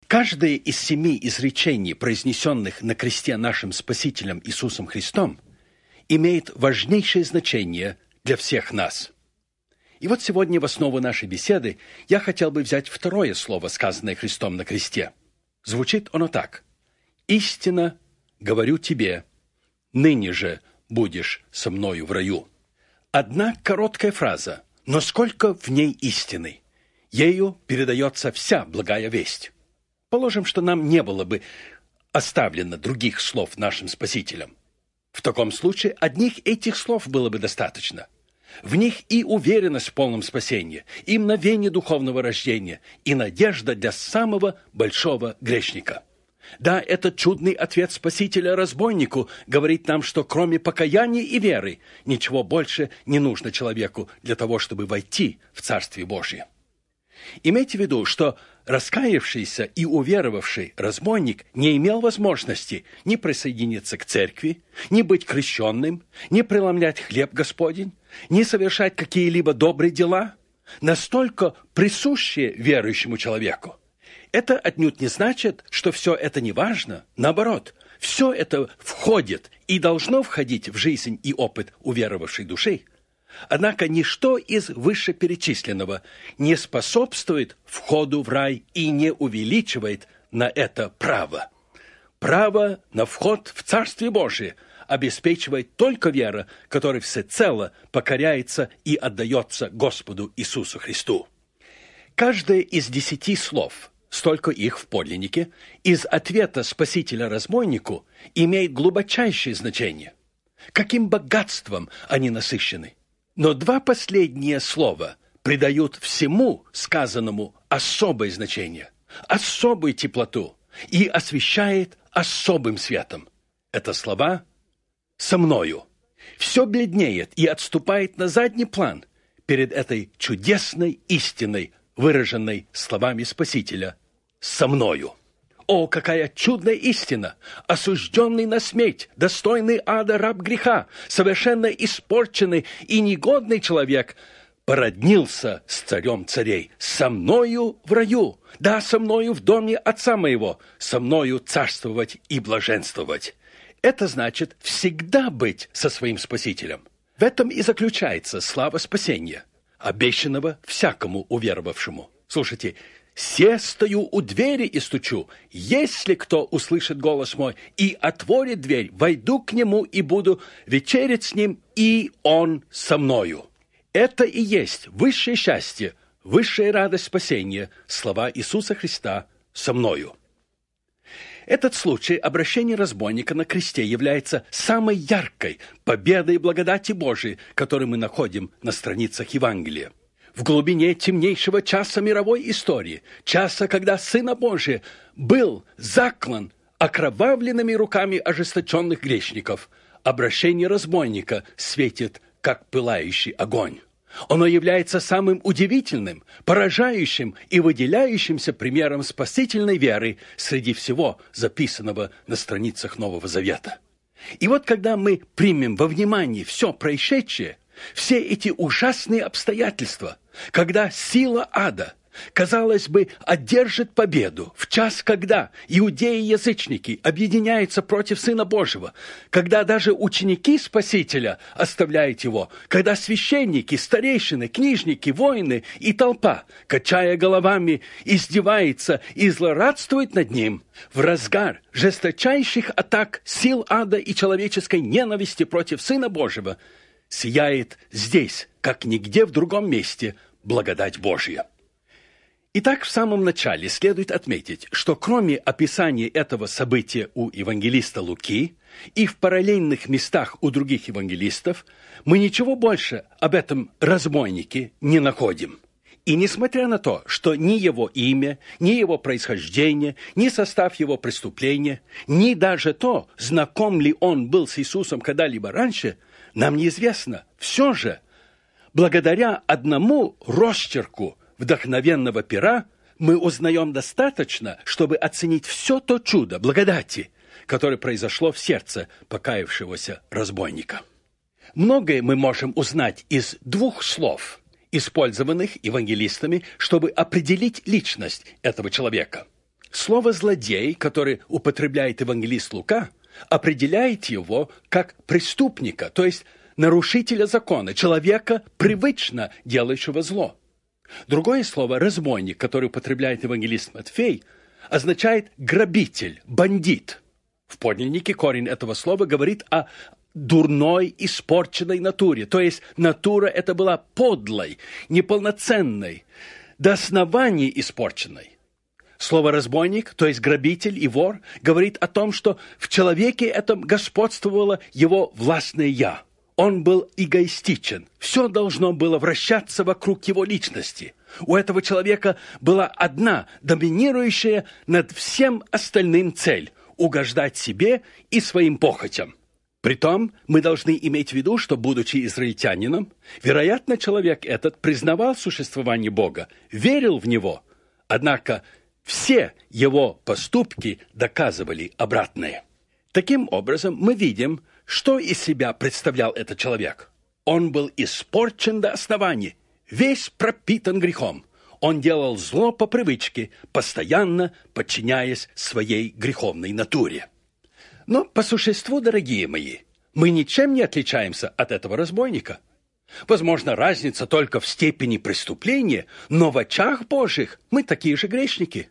Каждое из 7 изречений, произнесенных на кресте нашим Спасителем Иисусом Христом, имеет важнейшее значение для всех нас. И вот сегодня в основу нашей беседы я хотел бы взять второе слово, сказанное Христом на кресте. Звучит оно так: «Истинно говорю тебе, ныне же будешь со мною в раю». Одна короткая фраза, но сколько в ней истины. Ею передается вся благая весть. Положим, что нам не было бы оставлено других слов нашим Спасителем. В таком случае одних этих слов было бы достаточно. В них и уверенность в полном спасении, и мгновение духовного рождения, и надежда для самого большого грешника. Да, этот чудный ответ Спасителя разбойнику говорит нам, что кроме покаяния и веры ничего больше не нужно человеку для того, чтобы войти в Царствие Божие. Имейте в виду, что раскаявшийся и уверовавший разбойник не имел возможности ни присоединиться к церкви, ни быть крещенным, ни преломлять хлеб Господень, ни совершать какие-либо добрые дела, настолько присущие верующему человеку. Это отнюдь не значит, что все это не важно. Наоборот, все это входит и должно входить в жизнь и опыт уверовавшей души. Однако ничто из вышеперечисленного не способствует входу в рай и не увеличивает на это право. Право на вход в Царствие Божие обеспечивает только вера, которая всецело покоряется и отдается Господу Иисусу Христу. Каждое из 10 слов, столько их в подлиннике, из ответа Спасителя разбойнику имеет глубочайшее значение. Каким богатством они насыщены! Но 2 последние слова придают всему сказанному особое значение, особую теплоту и освещает особым светом. Это слова «со мною». Все бледнеет и отступает на задний план перед этой чудесной истиной, выраженной словами Спасителя «со мною». О, какая чудная истина! Осужденный на смерть, достойный ада раб греха, совершенно испорченный и негодный человек породнился с царем царей, со мною в раю, да, со мною в доме отца моего, со мною царствовать и блаженствовать. Это значит всегда быть со своим Спасителем. В этом и заключается слава спасения, обещанного всякому уверовавшему. Слушайте, «Се стою у двери и стучу. Если кто услышит голос мой и отворит дверь, войду к нему и буду вечерять с ним, и он со мною». Это и есть высшее счастье, высшая радость спасения, слова Иисуса Христа «со мною». Этот случай обращения разбойника на кресте является самой яркой победой благодати Божией, которую мы находим на страницах Евангелия. В глубине темнейшего часа мировой истории, часа, когда Сына Божия был заклан окровавленными руками ожесточенных грешников, обращение разбойника светит, как пылающий огонь. Оно является самым удивительным, поражающим и выделяющимся примером спасительной веры среди всего записанного на страницах Нового Завета. И вот когда мы примем во внимание все происшедшее, все эти ужасные обстоятельства, когда сила ада, казалось бы, одержит победу в час, когда иудеи-язычники объединяются против Сына Божьего, когда даже ученики Спасителя оставляют Его, когда священники, старейшины, книжники, воины и толпа, качая головами, издевается и злорадствует над Ним, в разгар жесточайших атак сил ада и человеческой ненависти против Сына Божьего, сияет здесь, как нигде в другом месте, благодать Божья. Итак, в самом начале следует отметить, что кроме описания этого события у евангелиста Луки и в параллельных местах у других евангелистов, мы ничего больше об этом разбойнике не находим. И несмотря на то, что ни его имя, ни его происхождение, ни состав его преступления, ни даже то, знаком ли он был с Иисусом когда-либо раньше, нам неизвестно. Все же, благодаря одному росчерку вдохновенного пера, мы узнаем достаточно, чтобы оценить все то чудо благодати, которое произошло в сердце покаявшегося разбойника. Многое мы можем узнать из 2 слов, использованных евангелистами, чтобы определить личность этого человека. слово «злодей», которое употребляет евангелист Лука, определяет его как преступника, то есть нарушителя закона, человека, привычно делающего зло. Другое слово «разбойник», которое употребляет евангелист Матфей, означает «грабитель», «бандит». В подлиннике корень этого слова говорит о дурной, испорченной натуре, то есть натура эта была подлой, неполноценной, до основания испорченной. Слово «разбойник», то есть грабитель и вор, говорит о том, что в человеке этом господствовало его властное «я». Он был эгоистичен. Все должно было вращаться вокруг его личности. У этого человека была одна, доминирующая над всем остальным цель – угождать себе и своим похотям. Притом мы должны иметь в виду, что, будучи израильтянином, вероятно, человек этот признавал существование Бога, верил в Него, однако все его поступки доказывали обратное. Таким образом, мы видим, что из себя представлял этот человек. Он был испорчен до основания, весь пропитан грехом. Он делал зло по привычке, постоянно подчиняясь своей греховной натуре. Но по существу, дорогие мои, мы ничем не отличаемся от этого разбойника. Возможно, разница только в степени преступления, но в очах Божьих мы такие же грешники.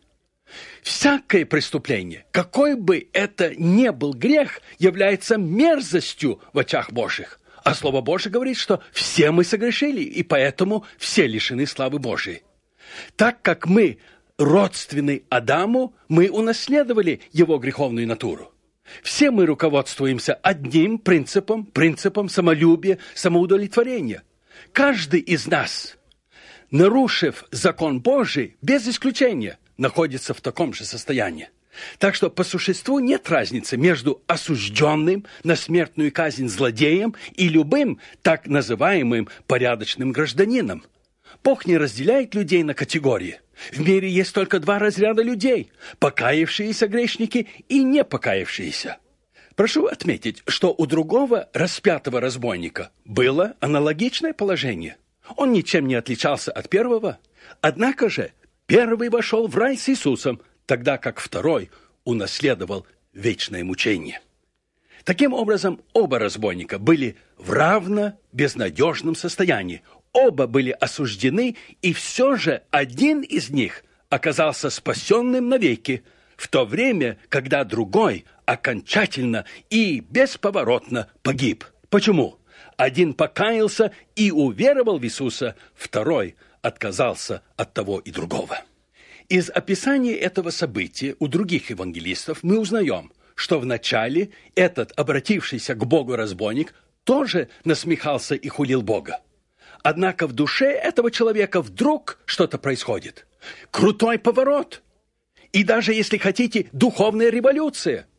Всякое преступление, какой бы это ни был грех, является мерзостью в очах Божьих. А Слово Божие говорит, что все мы согрешили, и поэтому все лишены славы Божией. Так как мы родственны Адаму, мы унаследовали его греховную натуру. Все мы руководствуемся одним принципом самолюбия, самоудовлетворения. Каждый из нас, нарушив закон Божий, без исключения, находится в таком же состоянии. Так что по существу нет разницы между осужденным на смертную казнь злодеем и любым так называемым порядочным гражданином. Бог не разделяет людей на категории. В мире есть только два разряда людей – покаявшиеся грешники и не покаявшиеся. Прошу отметить, что у другого распятого разбойника было аналогичное положение. Он ничем не отличался от первого. Однако же первый вошел в рай с Иисусом, тогда как второй унаследовал вечное мучение. Таким образом, оба разбойника были в равно безнадежном состоянии. Оба были осуждены, и все же один из них оказался спасенным навеки, в то время, когда другой окончательно и бесповоротно погиб. Почему? Один покаялся и уверовал в Иисуса, второй отказался от того и другого. Из описания этого события у других евангелистов мы узнаем, что вначале этот обратившийся к Богу разбойник тоже насмехался и хулил Бога. Однако в душе этого человека вдруг что-то происходит. Крутой поворот. И даже, если хотите, духовная революция.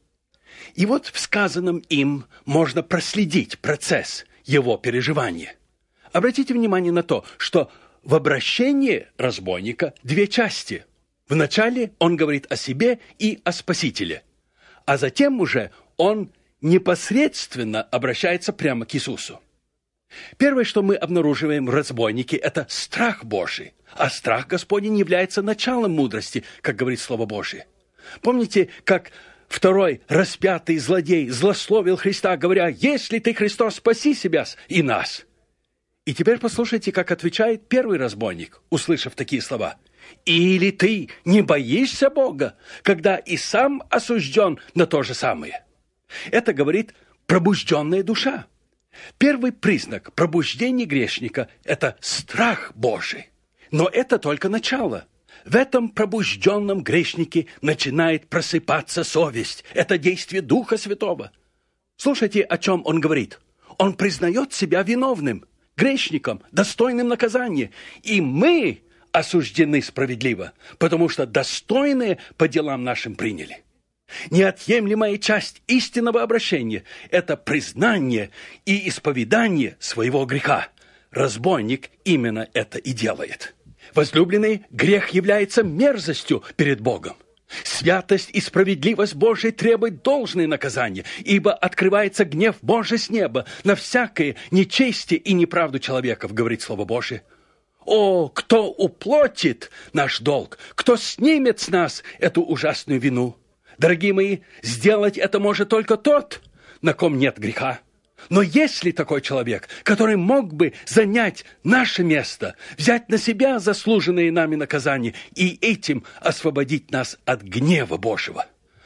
И вот в сказанном им можно проследить процесс его переживания. Обратите внимание на то, что в обращении разбойника две части. Вначале он говорит о себе и о Спасителе, а затем уже он непосредственно обращается прямо к Иисусу. Первое, что мы обнаруживаем в разбойнике, это страх Божий. А страх Господень является началом мудрости, как говорит Слово Божие. Помните, как второй распятый злодей злословил Христа, говоря: «Если ты Христос, спаси себя и нас». И теперь послушайте, как отвечает первый разбойник, услышав такие слова. «Или ты не боишься Бога, когда и сам осужден на то же самое?» Это говорит пробужденная душа. Первый признак пробуждения грешника – это страх Божий. Но это только начало. В этом пробужденном грешнике начинает просыпаться совесть. Это действие Духа Святого. Слушайте, о чем он говорит. Он признает себя виновным, грешником, достойным наказания. И мы осуждены справедливо, потому что достойные по делам нашим приняли. Неотъемлемая часть истинного обращения – это признание и исповедание своего греха. Разбойник именно это и делает. Возлюбленный, грех является мерзостью перед Богом. Святость и справедливость Божия требуют должное наказание, ибо открывается гнев Божий с неба на всякое нечестие и неправду человеков, говорит Слово Божие. О, кто уплатит наш долг? Кто снимет с нас эту ужасную вину? Дорогие мои, сделать это может только тот, на ком нет греха. Но есть ли такой человек, который мог бы занять наше место, взять на себя заслуженные нами наказания и этим освободить нас от гнева Божьего?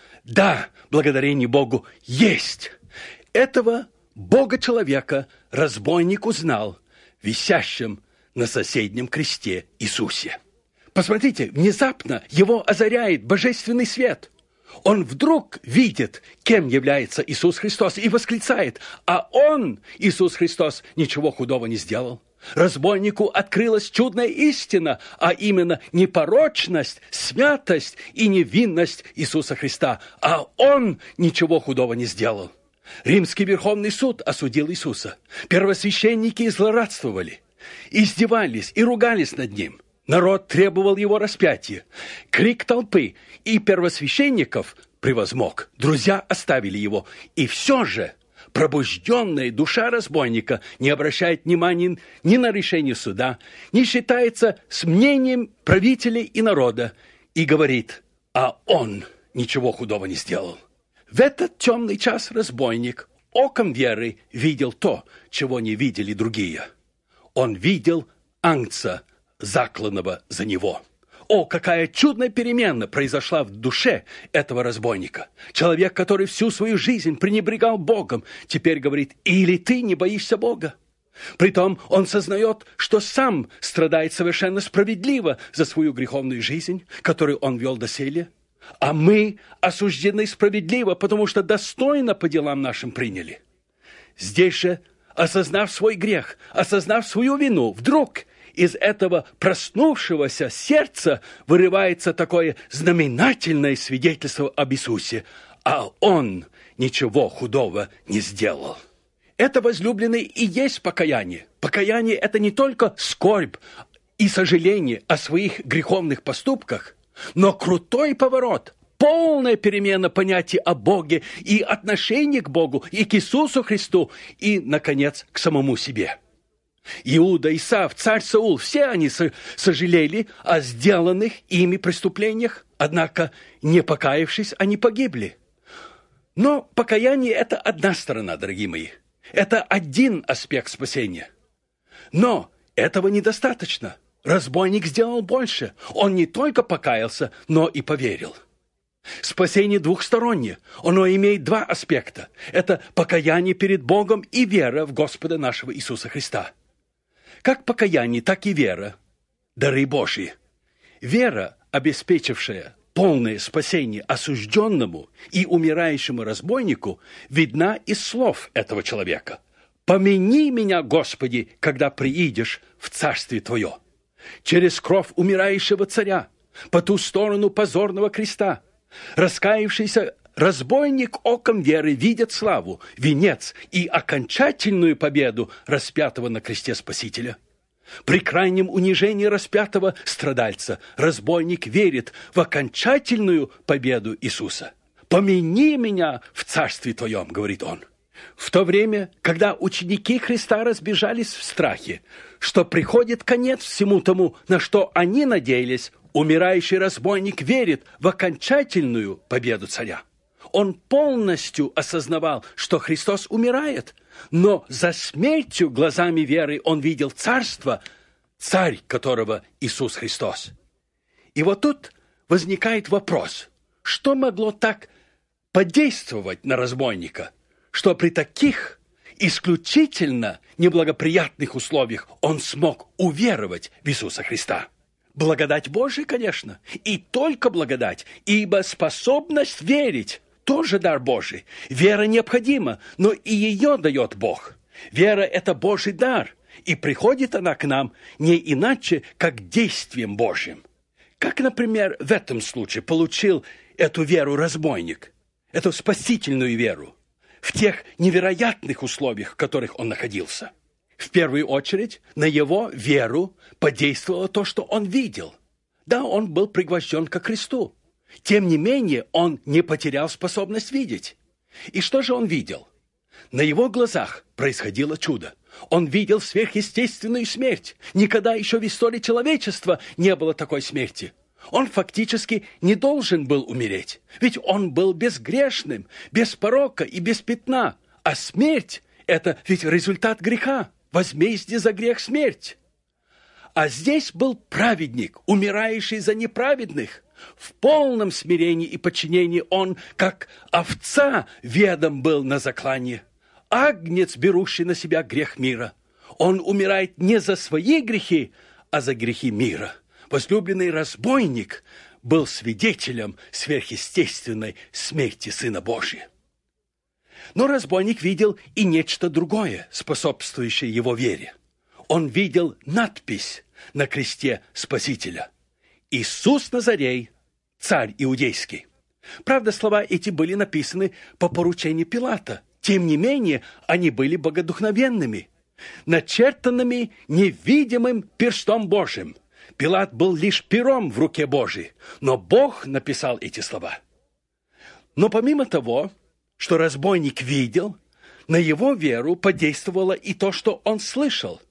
Да, благодарение Богу, есть. Этого Бога-человека разбойник узнал, висящим на соседнем кресте Иисусе. Посмотрите, внезапно его озаряет божественный свет. Он вдруг видит, кем является Иисус Христос, и восклицает: а Он, Иисус Христос, ничего худого не сделал. Разбойнику открылась чудная истина, а именно непорочность, святость и невинность Иисуса Христа, а Он ничего худого не сделал. Римский Верховный суд осудил Иисуса. Первосвященники злорадствовали, издевались и ругались над Ним. Народ требовал Его распятия. Крик толпы и первосвященников превозмог. Друзья оставили Его. И все же пробужденная душа разбойника не обращает внимания ни на решение суда, не считается с мнением правителей и народа и говорит: а он ничего худого не сделал. В этот темный час разбойник оком веры видел то, чего не видели другие. Он видел Агнца, закланного за него. О, какая чудная перемена произошла в душе этого разбойника. Человек, который всю свою жизнь пренебрегал Богом, теперь говорит: или ты не боишься Бога? Притом он сознает, что сам страдает совершенно справедливо за свою греховную жизнь, которую он вел доселе. А мы осуждены справедливо, потому что достойно по делам нашим приняли. Здесь же, осознав свой грех, осознав свою вину, вдруг из этого проснувшегося сердца вырывается такое знаменательное свидетельство об Иисусе, а Он ничего худого не сделал. Это, возлюбленные, и есть покаяние. Покаяние – это не только скорбь и сожаление о своих греховных поступках, но крутой поворот, полная перемена понятия о Боге и отношения к Богу, и к Иисусу Христу, и, наконец, к самому себе. Иуда, Исав, царь Саул – все они сожалели о сделанных ими преступлениях, однако, не покаявшись, они погибли. Но покаяние – это одна сторона, дорогие мои. Это один аспект спасения. Но этого недостаточно. Разбойник сделал больше. Он не только покаялся, но и поверил. Спасение двухстороннее. Оно имеет два аспекта. Это покаяние перед Богом и вера в Господа нашего Иисуса Христа. Как покаяние, так и вера – дары Божьи. Вера, обеспечившая полное спасение осужденному и умирающему разбойнику, видна из слов этого человека. «Помяни меня, Господи, когда приидешь в царствие Твое». Через кровь умирающего царя, по ту сторону позорного креста, раскаявшийся разбойник оком веры видит славу, венец и окончательную победу распятого на кресте Спасителя. При крайнем унижении распятого страдальца разбойник верит в окончательную победу Иисуса. «Помяни меня в царстве Твоем», — говорит он. В то время, когда ученики Христа разбежались в страхе, что приходит конец всему тому, на что они надеялись, умирающий разбойник верит в окончательную победу царя. Он полностью осознавал, что Христос умирает, но за смертью глазами веры он видел царство, царь которого Иисус Христос. И вот тут возникает вопрос, что могло так подействовать на разбойника, что при таких исключительно неблагоприятных условиях он смог уверовать в Иисуса Христа. Благодать Божия, конечно, и только благодать, ибо способность верить тоже дар Божий. Вера необходима, но и ее дает Бог. Вера – это Божий дар, и приходит она к нам не иначе, как действием Божьим. Как, например, в этом случае получил эту веру разбойник, эту спасительную веру, в тех невероятных условиях, в которых он находился. В первую очередь на его веру подействовало то, что он видел. Да, он был пригвожден ко кресту. Тем не менее, он не потерял способность видеть. И что же он видел? На его глазах происходило чудо. Он видел сверхъестественную смерть. Никогда еще в истории человечества не было такой смерти. Он фактически не должен был умереть, ведь он был безгрешным, без порока и без пятна. А смерть – это ведь результат греха, возмездие за грех – смерть. А здесь был праведник, умирающий за неправедных. В полном смирении и подчинении он, как овца, ведом был на заклание. Агнец, берущий на себя грех мира. Он умирает не за свои грехи, а за грехи мира. Возлюбленный разбойник был свидетелем сверхъестественной смерти Сына Божия. Но разбойник видел и нечто другое, способствующее его вере. Он видел надпись на кресте Спасителя: «Иисус Назарей, царь иудейский». Правда, слова эти были написаны по поручению Пилата. Тем не менее, они были богодухновенными, начертанными невидимым перстом Божьим. Пилат был лишь пером в руке Божией, но Бог написал эти слова. Но помимо того, что разбойник видел, на его веру подействовало и то, что он слышал.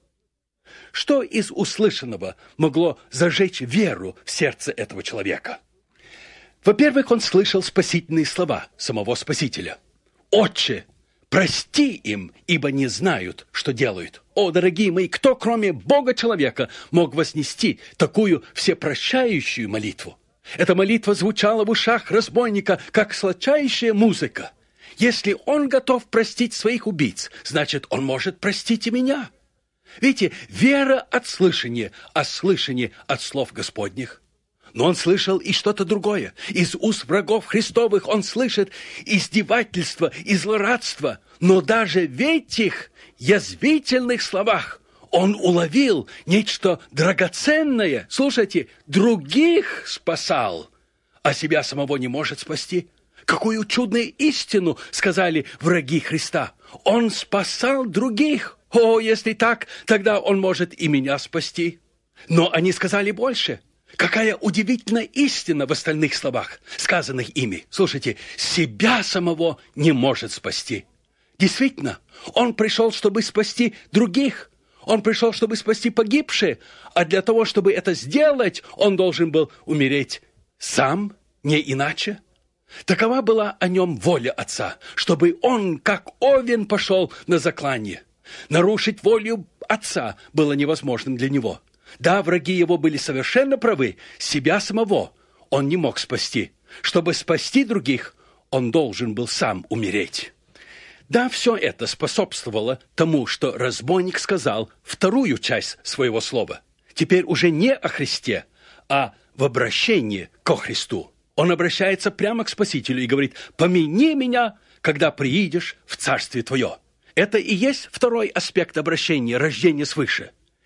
Что из услышанного могло зажечь веру в сердце этого человека? Во-первых, он слышал спасительные слова самого Спасителя. «Отче, прости им, ибо не знают, что делают». О, дорогие мои, кто, кроме Бога-человека, мог вознести такую всепрощающую молитву? Эта молитва звучала в ушах разбойника, как сладчайшая музыка. Если он готов простить своих убийц, значит, он может простить и меня. Видите, вера от слышания, а слышание от слов Господних. Но он слышал и что-то другое. Из уст врагов Христовых он слышит издевательство и злорадство. Но даже в этих язвительных словах он уловил нечто драгоценное. Слушайте, других спасал, а себя самого не может спасти. Какую чудную истину сказали враги Христа. Он спасал других. О, если так, тогда он может и меня спасти. Но они сказали больше. Какая удивительная истина в остальных словах, сказанных ими. Слушайте, себя самого не может спасти. Действительно, он пришел, чтобы спасти других. Он пришел, чтобы спасти погибшие. А для того, чтобы это сделать, он должен был умереть сам, не иначе. Такова была о нем воля Отца, чтобы он, как овен, пошел на заклание. Нарушить волю Отца было невозможным для него. Да, враги его были совершенно правы. Себя самого он не мог спасти. Чтобы спасти других, он должен был сам умереть. Да, все это способствовало тому, что разбойник сказал вторую часть своего слова. Теперь уже не о Христе, а в обращении ко Христу. Он обращается прямо к Спасителю и говорит: «Помяни меня, когда приидешь в Царствие Твое». Это и есть второй аспект обращения, рождения свыше.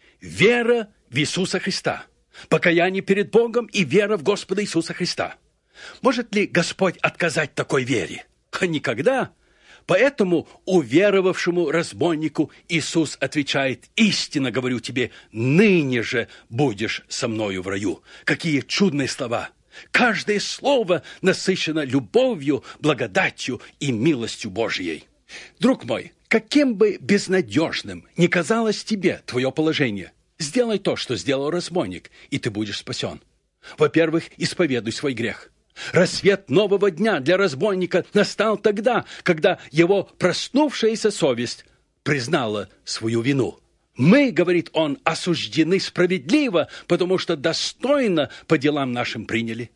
Вера в Иисуса Христа, покаяние перед Богом и вера в Господа Иисуса Христа. Может ли Господь отказать такой вере? Никогда. Поэтому уверовавшему разбойнику Иисус отвечает: «Истинно говорю тебе, ныне же будешь со мною в раю». Какие чудные слова! Каждое слово насыщено любовью, благодатью и милостью Божьей. Друг мой, каким бы безнадежным ни казалось тебе твое положение, сделай то, что сделал разбойник, и ты будешь спасен. Во-первых, исповедуй свой грех. Рассвет нового дня для разбойника настал тогда, когда его проснувшаяся совесть признала свою вину. Мы, говорит он, осуждены справедливо, потому что достойно по делам нашим приняли.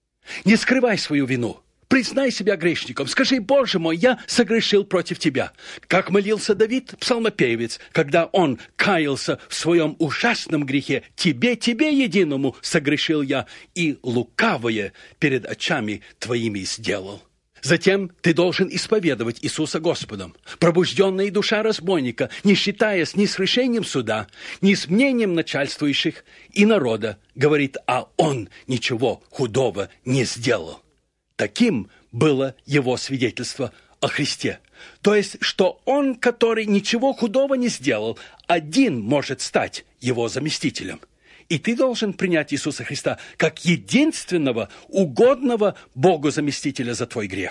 Не скрывай свою вину. Признай себя грешником. Скажи: «Боже мой, я согрешил против Тебя». Как молился Давид, псалмопевец, когда он каялся в своем ужасном грехе: «Тебе единому согрешил я, и лукавое перед очами Твоими сделал». Затем ты должен исповедовать Иисуса Господом. Пробужденная душа разбойника, не считаясь ни с решением суда, ни с мнением начальствующих и народа, говорит: «А он ничего худого не сделал». Таким было его свидетельство о Христе. То есть, что он, который ничего худого не сделал, один может стать его заместителем. И ты должен принять Иисуса Христа как единственного угодного Богу заместителя за твой грех.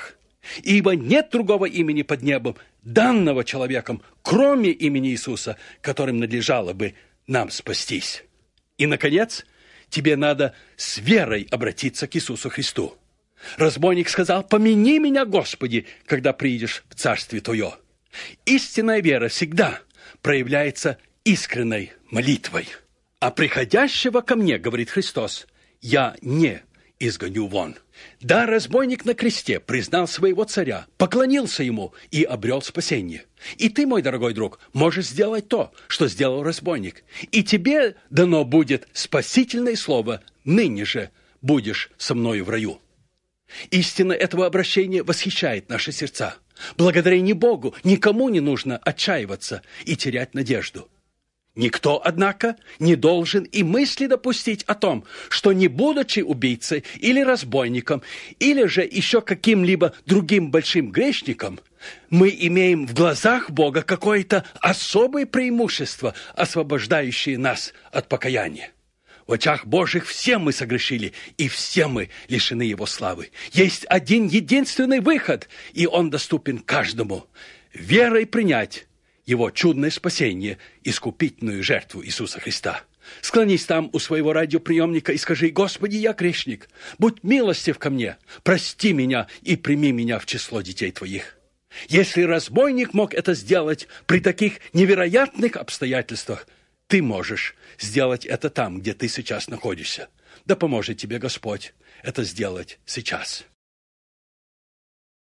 Ибо нет другого имени под небом, данного человеком, кроме имени Иисуса, которым надлежало бы нам спастись. И, наконец, тебе надо с верой обратиться к Иисусу Христу. Разбойник сказал: «Помяни меня, Господи, когда приидешь в Царствие Твое». Истинная вера всегда проявляется искренней молитвой. «А приходящего ко мне, — говорит Христос, — я не изгоню вон». Да, разбойник на кресте признал своего царя, поклонился ему и обрел спасение. И ты, мой дорогой друг, можешь сделать то, что сделал разбойник. И тебе дано будет спасительное слово: «Ныне же будешь со мною в раю». Истина этого обращения восхищает наши сердца. Благодарение Богу никому не нужно отчаиваться и терять надежду. Никто, однако, не должен и мысли допустить о том, что, не будучи убийцей или разбойником, или же еще каким-либо другим большим грешником, мы имеем в глазах Бога какое-то особое преимущество, освобождающее нас от покаяния. В очах Божьих все мы согрешили, и все мы лишены Его славы. Есть один единственный выход, и он доступен каждому: верой принять Его чудное спасение, искупительную жертву Иисуса Христа. Склонись там у своего радиоприемника и скажи: «Господи, я грешник, будь милостив ко мне, прости меня и прими меня в число детей Твоих». Если разбойник мог это сделать при таких невероятных обстоятельствах, ты можешь сделать это там, где ты сейчас находишься. Да поможет тебе Господь это сделать сейчас.